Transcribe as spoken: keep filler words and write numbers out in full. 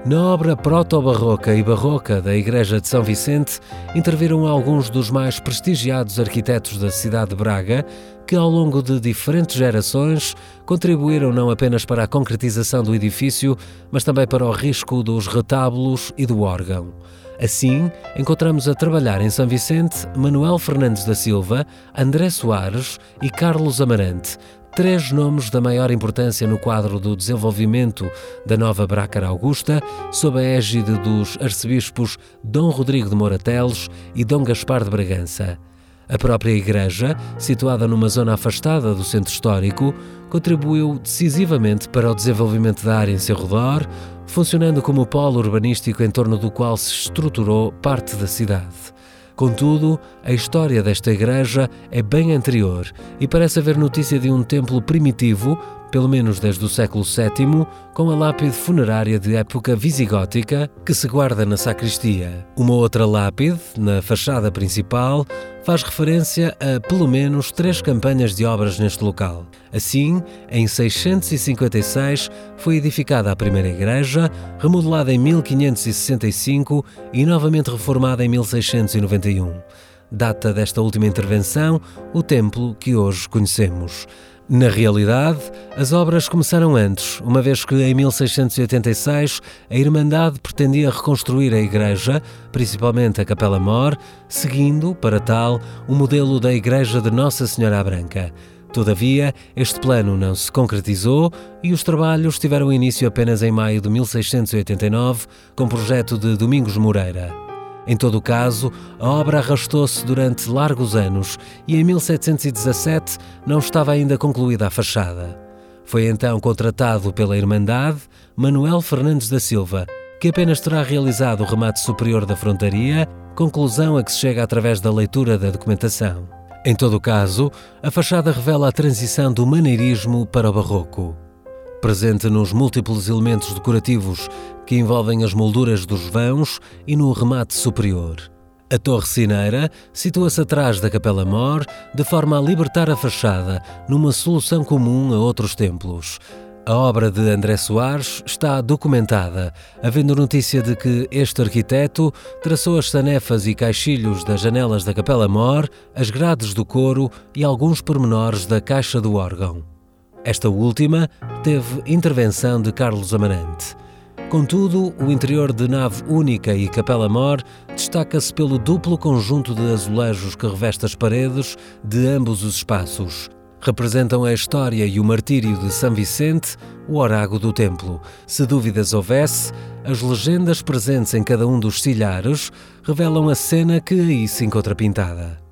Na obra proto-barroca e barroca da Igreja de São Vicente, interviram alguns dos mais prestigiados arquitetos da cidade de Braga, que ao longo de diferentes gerações contribuíram não apenas para a concretização do edifício, mas também para o risco dos retábulos e do órgão. Assim, encontramos a trabalhar em São Vicente Manuel Fernandes da Silva, André Soares e Carlos Amarante, três nomes da maior importância no quadro do desenvolvimento da nova Brácara Augusta, sob a égide dos arcebispos Dom Rodrigo de Moura Teles e Dom Gaspar de Bragança. A própria igreja, situada numa zona afastada do centro histórico, contribuiu decisivamente para o desenvolvimento da área em seu redor, funcionando como polo urbanístico em torno do qual se estruturou parte da cidade. Contudo, a história desta igreja é bem anterior e parece haver notícia de um templo primitivo, pelo menos desde o século sétimo, com a lápide funerária de época visigótica que se guarda na sacristia. Uma outra lápide, na fachada principal, faz referência a pelo menos três campanhas de obras neste local. Assim, em seiscentos e cinquenta e seis foi edificada a primeira igreja, remodelada em mil quinhentos e sessenta e cinco e novamente reformada em mil seiscentos e noventa e um. Data desta última intervenção o templo que hoje conhecemos. Na realidade, as obras começaram antes, uma vez que em mil seiscentos e oitenta e seis a Irmandade pretendia reconstruir a igreja, principalmente a Capela Mor, seguindo, para tal, o modelo da Igreja de Nossa Senhora à Branca. Todavia, este plano não se concretizou e os trabalhos tiveram início apenas em maio de mil seiscentos e oitenta e nove, com o projeto de Domingos Moreira. Em todo o caso, a obra arrastou-se durante largos anos e em mil setecentos e dezassete não estava ainda concluída a fachada. Foi então contratado pela Irmandade Manuel Fernandes da Silva, que apenas terá realizado o remate superior da frontaria, conclusão a que se chega através da leitura da documentação. Em todo o caso, a fachada revela a transição do maneirismo para o barroco. Presente nos múltiplos elementos decorativos que envolvem as molduras dos vãos e no remate superior. A torre sineira situa-se atrás da Capela Mor, de forma a libertar a fachada, numa solução comum a outros templos. A obra de André Soares está documentada, havendo notícia de que este arquiteto traçou as sanefas e caixilhos das janelas da Capela Mor, as grades do coro e alguns pormenores da caixa do órgão. Esta última teve intervenção de Carlos Amarante. Contudo, o interior de nave única e Capela Mor destaca-se pelo duplo conjunto de azulejos que reveste as paredes de ambos os espaços. Representam a história e o martírio de São Vicente, o orago do templo. Se dúvidas houvesse, as legendas presentes em cada um dos silhares revelam a cena que aí se encontra pintada.